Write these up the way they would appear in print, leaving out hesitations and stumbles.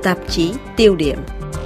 Tạp chí tiêu điểm.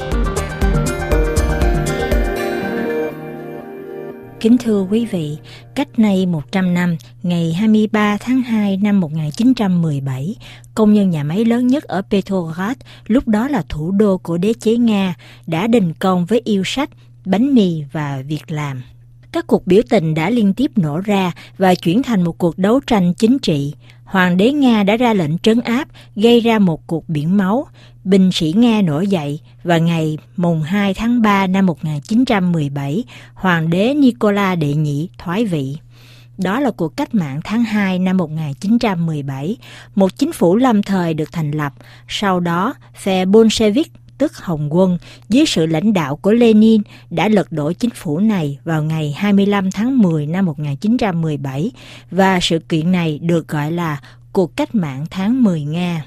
Kính thưa quý vị, cách nay 100 năm, ngày 23 tháng 2 năm 1917, công nhân nhà máy lớn nhất ở Petrograd, lúc đó là thủ đô của đế chế Nga, đã đình công với yêu sách, bánh mì và việc làm. Các cuộc biểu tình đã liên tiếp nổ ra và chuyển thành một cuộc đấu tranh chính trị. Hoàng đế Nga đã ra lệnh trấn áp, gây ra một cuộc biển máu. Binh sĩ Nga nổi dậy và ngày mùng 2 tháng 3 năm 1917, Hoàng đế Nicola đệ nhị thoái vị. Đó là cuộc cách mạng tháng 2 năm 1917, một chính phủ lâm thời được thành lập. Sau đó, phe Bolshevik, tức Hồng quân, dưới sự lãnh đạo của Lenin, đã lật đổ chính phủ này vào ngày 25 tháng 10 năm 1917, và sự kiện này được gọi là cuộc cách mạng tháng 10 Nga.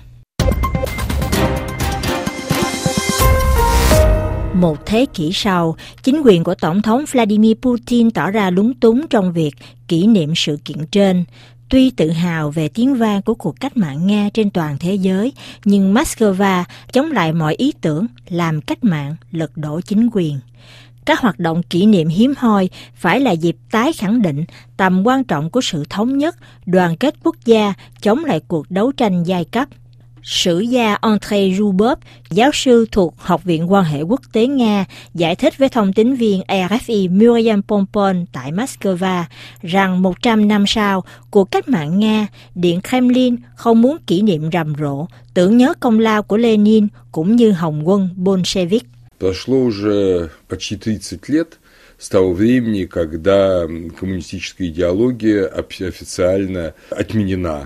Một thế kỷ sau, chính quyền của Tổng thống Vladimir Putin tỏ ra lúng túng trong việc kỷ niệm sự kiện trên. Tuy tự hào về tiếng vang của cuộc cách mạng Nga trên toàn thế giới, nhưng Moscow chống lại mọi ý tưởng làm cách mạng lật đổ chính quyền. Các hoạt động kỷ niệm hiếm hoi phải là dịp tái khẳng định tầm quan trọng của sự thống nhất, đoàn kết quốc gia chống lại cuộc đấu tranh giai cấp. Sử gia Andrei Zhubov, giáo sư thuộc Học viện Quan hệ Quốc tế Nga, giải thích với thông tín viên RFI Miriam Pompon tại Moscow rằng 100 năm sau, cuộc cách mạng Nga, Điện Kremlin không muốn kỷ niệm rầm rộ, tưởng nhớ công lao của Lenin cũng như Hồng quân Bolshevik. Прошло уже почти 30 лет с того времени, когда коммунистическая идеология официально отменена.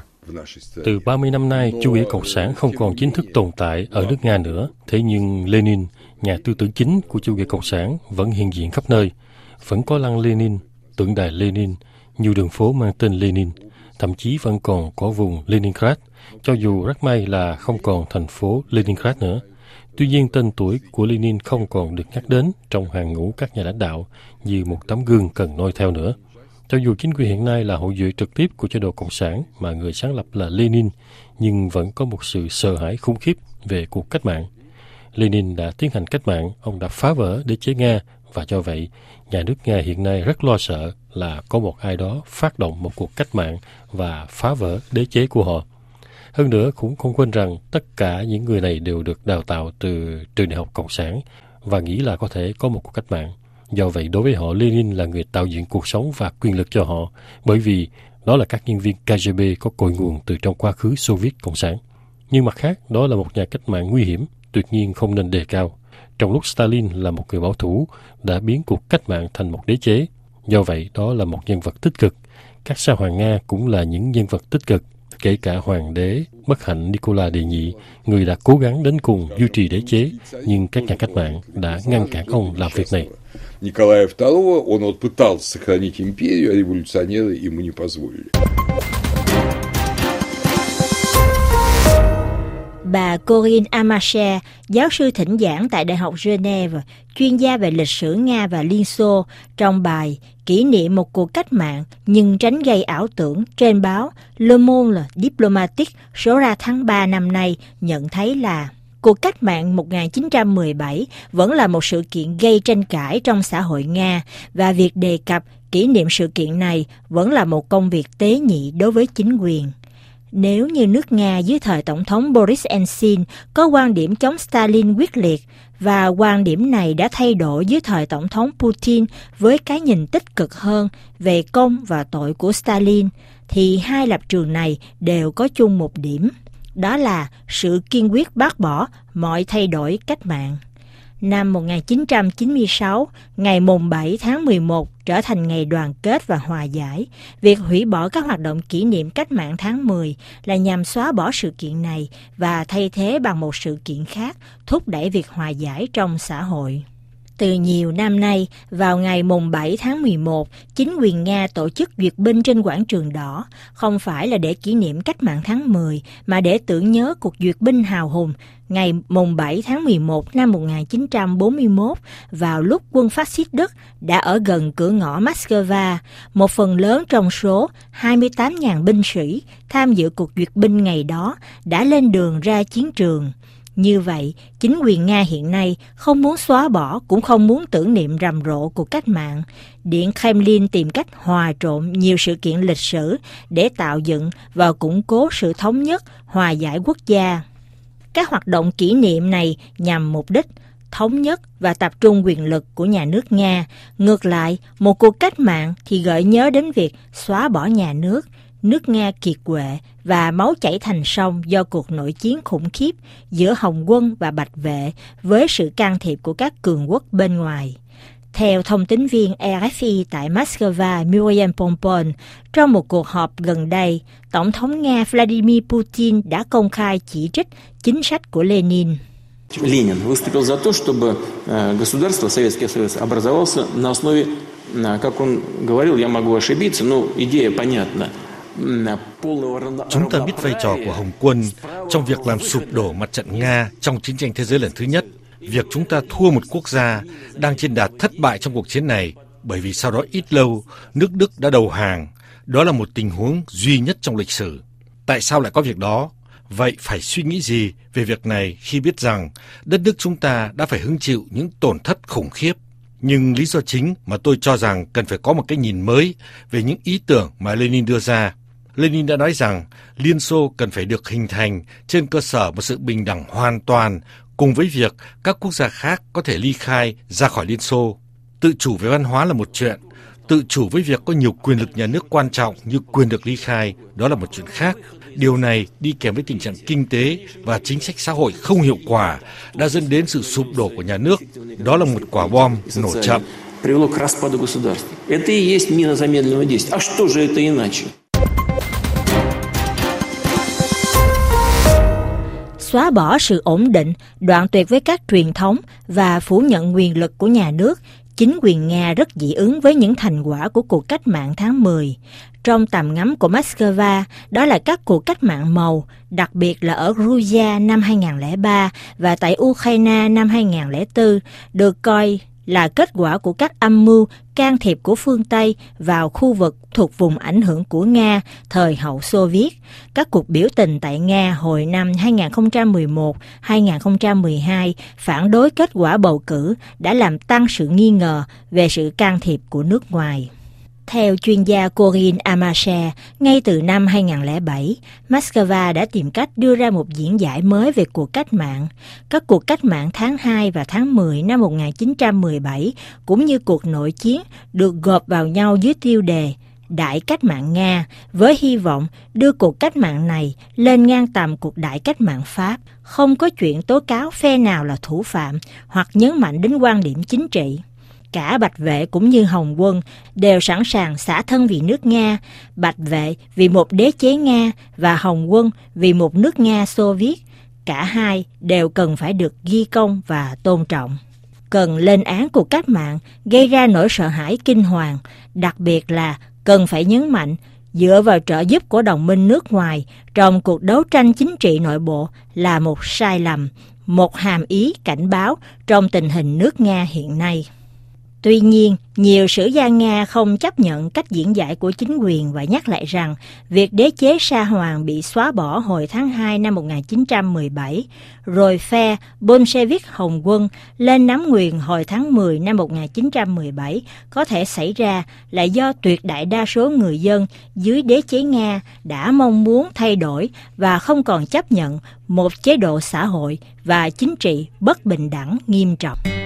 Từ 30 năm nay, chủ nghĩa cộng sản không còn chính thức tồn tại ở nước Nga nữa. Thế nhưng Lenin, nhà tư tưởng chính của chủ nghĩa cộng sản, vẫn hiện diện khắp nơi. Vẫn có lăng Lenin, tượng đài Lenin, nhiều đường phố mang tên Lenin. Thậm chí vẫn còn có vùng Leningrad, cho dù rất may là không còn thành phố Leningrad nữa. Tuy nhiên, tên tuổi của Lenin không còn được nhắc đến trong hàng ngũ các nhà lãnh đạo như một tấm gương cần noi theo nữa. Cho dù chính quyền hiện nay là hậu duệ trực tiếp của chế độ Cộng sản mà người sáng lập là Lenin, nhưng vẫn có một sự sợ hãi khủng khiếp về cuộc cách mạng. Lenin đã tiến hành cách mạng, ông đã phá vỡ đế chế Nga, và do vậy, nhà nước Nga hiện nay rất lo sợ là có một ai đó phát động một cuộc cách mạng và phá vỡ đế chế của họ. Hơn nữa, cũng không quên rằng tất cả những người này đều được đào tạo từ trường đại học Cộng sản và nghĩ là có thể có một cuộc cách mạng. Do vậy, đối với họ, Lenin là người tạo dựng cuộc sống và quyền lực cho họ, bởi vì đó là các nhân viên KGB có cội nguồn từ trong quá khứ Xô Viết Cộng sản. Nhưng mặt khác, đó là một nhà cách mạng nguy hiểm, tuyệt nhiên không nên đề cao. Trong lúc Stalin là một người bảo thủ, đã biến cuộc cách mạng thành một đế chế. Do vậy, đó là một nhân vật tích cực. Các sa hoàng Nga cũng là những nhân vật tích cực, kể cả hoàng đế bất hạnh Nicola đệ nhị, người đã cố gắng đến cùng duy trì đế chế, nhưng các nhà cách mạng đã ngăn cản ông làm việc này. Николая II, он вот пытался сохранить империю, а революционеры ему не позволили. Bà Corinne Amasher, giáo sư thỉnh giảng tại Đại học Geneva, chuyên gia về lịch sử Nga và Liên Xô, trong bài kỷ niệm một cuộc cách mạng nhưng tránh gây ảo tưởng trên báo Le Monde Diplomatique số ra tháng 3 năm nay, nhận thấy là cuộc cách mạng 1917 vẫn là một sự kiện gây tranh cãi trong xã hội Nga, và việc đề cập kỷ niệm sự kiện này vẫn là một công việc tế nhị đối với chính quyền. Nếu như nước Nga dưới thời Tổng thống Boris Yeltsin có quan điểm chống Stalin quyết liệt, và quan điểm này đã thay đổi dưới thời Tổng thống Putin với cái nhìn tích cực hơn về công và tội của Stalin, thì hai lập trường này đều có chung một điểm. Đó là sự kiên quyết bác bỏ mọi thay đổi cách mạng. Năm 1996, ngày mùng 7 tháng 11 trở thành ngày đoàn kết và hòa giải. Việc hủy bỏ các hoạt động kỷ niệm cách mạng tháng 10 là nhằm xóa bỏ sự kiện này và thay thế bằng một sự kiện khác, thúc đẩy việc hòa giải trong xã hội. Từ nhiều năm nay, vào ngày mùng 7 tháng 11, chính quyền Nga tổ chức duyệt binh trên quảng trường đỏ, không phải là để kỷ niệm cách mạng tháng 10, mà để tưởng nhớ cuộc duyệt binh hào hùng ngày mùng 7 tháng 11 năm 1941, vào lúc quân phát xít Đức đã ở gần cửa ngõ Moscow. Một phần lớn trong số 28.000 binh sĩ tham dự cuộc duyệt binh ngày đó đã lên đường ra chiến trường. Như vậy, chính quyền Nga hiện nay không muốn xóa bỏ cũng không muốn tưởng niệm rầm rộ cuộc cách mạng. Điện Kremlin tìm cách hòa trộn nhiều sự kiện lịch sử để tạo dựng và củng cố sự thống nhất, hòa giải quốc gia. Các hoạt động kỷ niệm này nhằm mục đích thống nhất và tập trung quyền lực của nhà nước Nga. Ngược lại, một cuộc cách mạng thì gợi nhớ đến việc xóa bỏ nhà nước Nga kiệt quệ và máu chảy thành sông do cuộc nội chiến khủng khiếp giữa Hồng quân và Bạch vệ với sự can thiệp của các cường quốc bên ngoài. Theo thông tín viên RFI tại Moscow, Miriam Pompon, trong một cuộc họp gần đây, Tổng thống Nga Vladimir Putin đã công khai chỉ trích chính sách của Lenin. Ленин выступил за то, чтобы государство, Советский Союз, образовался на основе, как он говорил, я могу ошибиться, но идея понятна. Chúng ta biết vai trò của Hồng quân trong việc làm sụp đổ mặt trận Nga trong chiến tranh thế giới lần thứ nhất. Việc chúng ta thua một quốc gia đang trên đà thất bại trong cuộc chiến này, bởi vì sau đó ít lâu, nước Đức đã đầu hàng. Đó là một tình huống duy nhất trong lịch sử. Tại sao lại có việc đó? Vậy phải suy nghĩ gì về việc này khi biết rằng đất nước chúng ta đã phải hứng chịu những tổn thất khủng khiếp? Nhưng lý do chính mà tôi cho rằng cần phải có một cái nhìn mới về những ý tưởng mà Lenin đưa ra. Lenin đã nói rằng Liên Xô cần phải được hình thành trên cơ sở một sự bình đẳng hoàn toàn, cùng với việc các quốc gia khác có thể ly khai ra khỏi Liên Xô. Tự chủ về văn hóa là một chuyện, tự chủ với việc có nhiều quyền lực nhà nước quan trọng như quyền được ly khai, đó là một chuyện khác. Điều này đi kèm với tình trạng kinh tế và chính sách xã hội không hiệu quả đã dẫn đến sự sụp đổ của nhà nước. Đó là một quả bom nổ chậm. Xóa bỏ sự ổn định, đoạn tuyệt với các truyền thống và phủ nhận quyền lực của nhà nước, chính quyền Nga rất dị ứng với những thành quả của cuộc cách mạng tháng 10. Trong tầm ngắm của Moscow, đó là các cuộc cách mạng màu, đặc biệt là ở Georgia năm 2003 và tại Ukraine năm 2004, được coi là kết quả của các âm mưu can thiệp của phương Tây vào khu vực thuộc vùng ảnh hưởng của Nga thời hậu Xô Viết. Các cuộc biểu tình tại Nga hồi năm 2011-2012 phản đối kết quả bầu cử đã làm tăng sự nghi ngờ về sự can thiệp của nước ngoài. Theo chuyên gia Corinne Amashe, ngay từ năm 2007, Moscow đã tìm cách đưa ra một diễn giải mới về cuộc cách mạng. Các cuộc cách mạng tháng 2 và tháng 10 năm 1917, cũng như cuộc nội chiến, được gộp vào nhau dưới tiêu đề Đại cách mạng Nga, với hy vọng đưa cuộc cách mạng này lên ngang tầm cuộc đại cách mạng Pháp, không có chuyện tố cáo phe nào là thủ phạm hoặc nhấn mạnh đến quan điểm chính trị. Cả Bạch vệ cũng như Hồng quân đều sẵn sàng xả thân vì nước Nga, Bạch vệ vì một đế chế Nga và Hồng quân vì một nước Nga Xô Viết. Cả hai đều cần phải được ghi công và tôn trọng. Cần lên án cuộc cách mạng gây ra nỗi sợ hãi kinh hoàng, đặc biệt là cần phải nhấn mạnh dựa vào trợ giúp của đồng minh nước ngoài trong cuộc đấu tranh chính trị nội bộ là một sai lầm, một hàm ý cảnh báo trong tình hình nước Nga hiện nay. Tuy nhiên, nhiều sử gia Nga không chấp nhận cách diễn giải của chính quyền và nhắc lại rằng việc đế chế Sa Hoàng bị xóa bỏ hồi tháng 2 năm 1917, rồi phe Bolshevik Hồng quân lên nắm quyền hồi tháng 10 năm 1917 có thể xảy ra là do tuyệt đại đa số người dân dưới đế chế Nga đã mong muốn thay đổi và không còn chấp nhận một chế độ xã hội và chính trị bất bình đẳng nghiêm trọng.